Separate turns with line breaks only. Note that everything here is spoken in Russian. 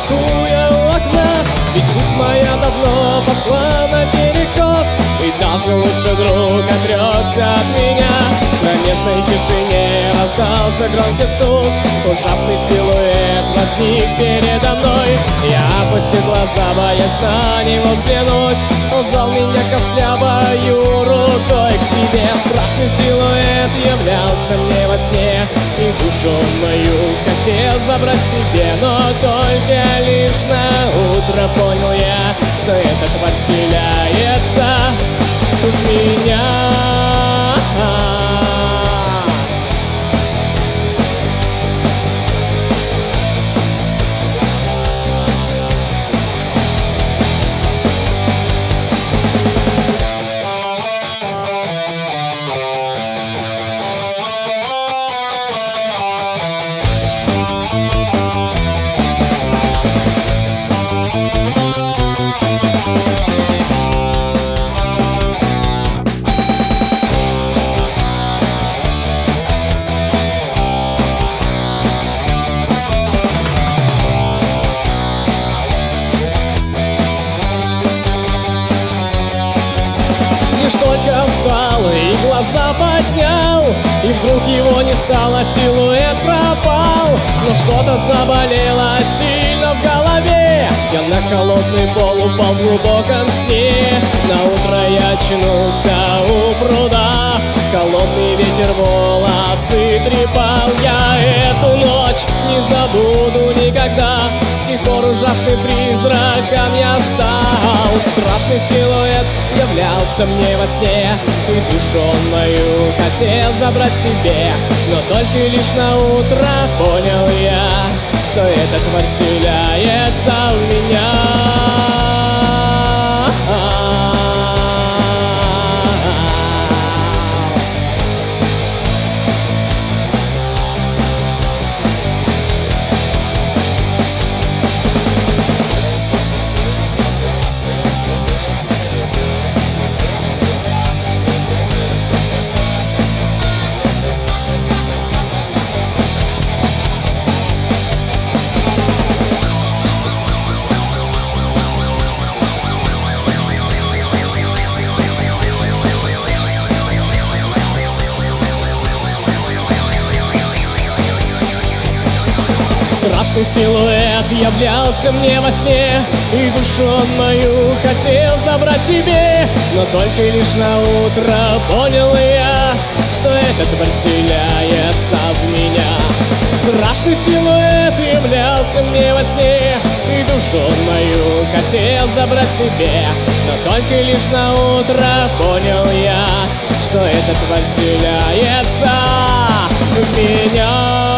тоскуя у окна. Ведь жизнь моя давно пошла наперекос, и даже лучший друг отрекся от меня. В кромешной тишине раздался громкий стук, ужасный силуэт возник передо мной. Я опустил глаза, боясь на него взглянуть. Он звал меня костлявою рукой к себе. Страшный силуэт являлся мне во сне, и душу мою хотел забрать себе. Но только лишь на утро понял я, что эта тварь вселяется в меня. Лишь только встал и глаза поднял, и вдруг его не стало, силуэт пропал. Но что-то заболело сильно в голове, я на холодный пол упал в глубоком сне. На утро я очнулся у пруда, холодный ветер волосы трепал. Я эту ночь не забуду никогда, с тех пор ужасным призраком я стал. Страшный силуэт являлся мне во сне, и душу мою хотел забрать себе. Но только лишь на утро понял я, что эта тварь вселяется в меня. Страшный силуэт являлся мне во сне, и душу мою хотел забрать себе. Но только лишь на утро понял я, что эта тварь вселяется в меня. Страшный силуэт являлся мне во сне, и душу мою хотел забрать себе. Но только лишь на утро понял я, что эта тварь вселяется в меня.